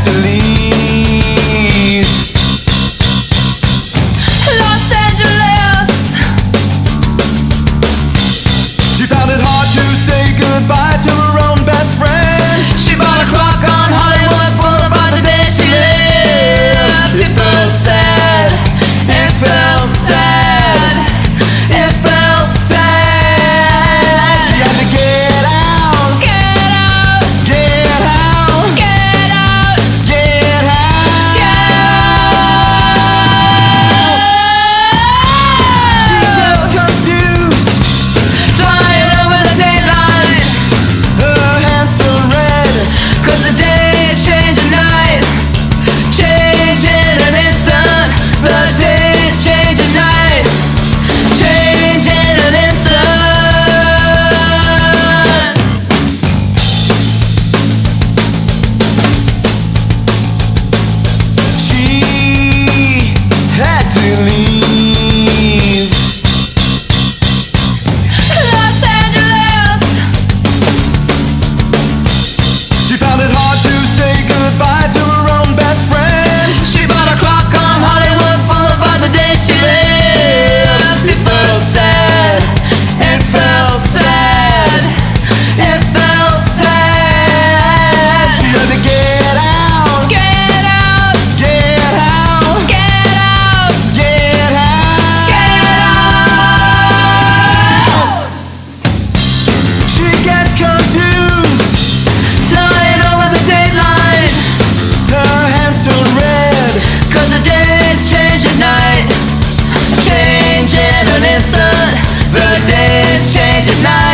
to leave. Los Angeles. She found it hard to say goodbye to her own best friend. She bought a clock on Hollywood Boulevard the day she lived. It felt sad. It felt sad. It felt sad. She had to get out, Get out. get out, Get out. get out. Get She out. gets confused, Flying over the daylight. her hands turn red. 'Cause the days change at night. Change in an instant. The days change at night. Change in an instant. She had to leave. Los Angeles. She found it hard to say goodbye to her own best friend. She bought a clock on Hollywood Boulevard the day she lived. It felt sad. It felt sad. It felt sad. She had to get out, Get out. get out, Get out. get out. Get out. She gets confused, Flying over the daylight. her hands turn red. 'Cause the days change at night. Change in an instant. The days change at night.